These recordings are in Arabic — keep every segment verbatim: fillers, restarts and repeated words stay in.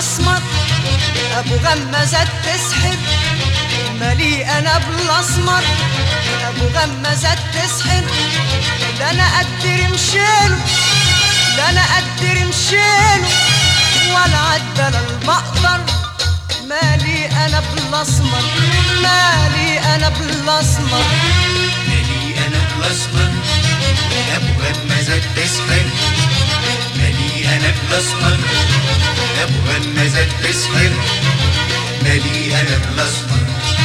بالاسمر، ابو غمازات تسحر، مالي انا بالاسمر، ابو غمازات تسحر. لا انا قدر مشيله، لا انا قدر مشيله، ولا عدل البقدر. مالي انا بالاسمر، مالي انا بالاسمر، مالي انا بالاسمر، ابو غمازات تسحر. مالي انا بالاسمر، ابو غمازات تسحر. مالي انا بالاسمر،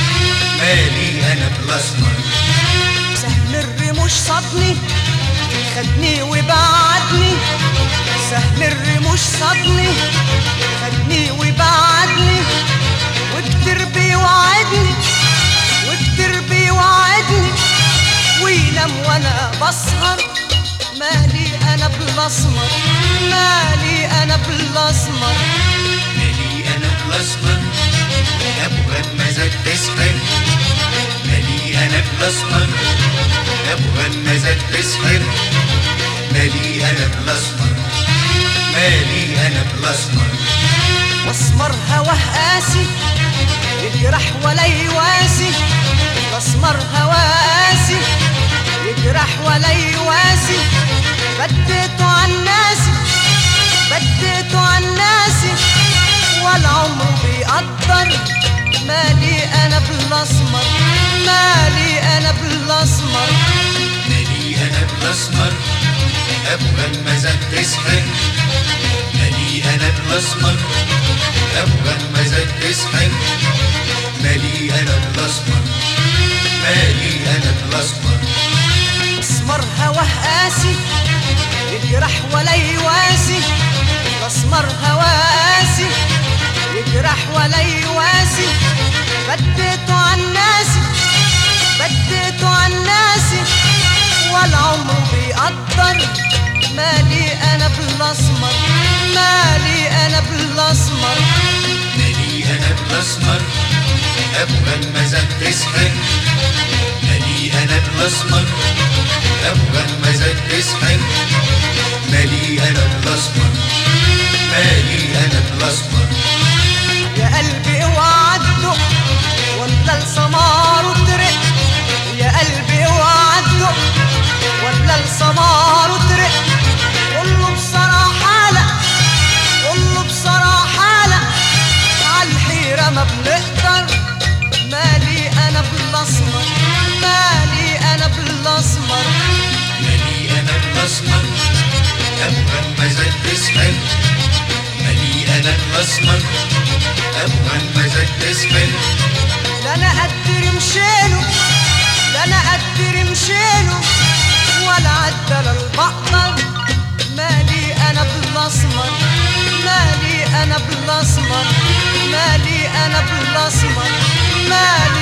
مالي انا بالاسمر. سهم الرموش صدني، خدني وبعدني، سهم الرموش صدني، خدني وبعدني، وكتير بيوعدني، وكتير بيوعدني، وينام وانا بسهر. مالي انا بالاسمر، مالي انا بالاسمر، مالي انا بالاسمر، ابو غمازات تسحر. مالي انا بالاسمر، ابو غمازات تسحر. مالي انا بالاسمر، مالي انا بالاسمر. واسمر هواه قاسي، يجرح ولا يواسي، الاسمر هواه قاسي، يجرح ولا يواسي. بديته عالناسي، بديته عالناسي، ولا عمره بيقدر. مالي انا بالاسمر، مالي انا بالاسمر، مالي انا بالاسمر، ابو غمازات تسحر. مالي انا بالاسمر، ابو غمازات تسحر. مالي انا بالاسمر، مالي انا بالاسمر. اسمر هواه قاسي، يجرح ولا يواسي، الاسمر هواه قاسي، يجرح ولا يواسي. بديته عالناسي، بديته عالناسي، ولا عمره بيقدر. مالي انا بالاسمر، مالي انا بالاسمر، مالي انا بالاسمر، ابو غمازات تسحر. مالي انا بالاسمر، ابو غمازات تسحر. مالي انا بالاسمر، مالي انا بالاسمر. يا قلبي اوعى تدق ولا السمار ترق، يا قلبي اوعى تدق ولا السمار ترق. قوله بصراحة لا، قوله بصراحة لا، عالحيرة ما بنقدر. مالي انا بالاسمر، مالي انا بالاسمر، مالي انا بالاسمر، ابو غمازات تسحر. مالي انا بالاسمر، ابو غمازات تسحر. لا انا قدر مشيله، لا انا قدر مشيله، ولا عدل البقدر. مالي انا بالاسمر، مالي انا بالاسمر، مالي انا بالاسمر، مالي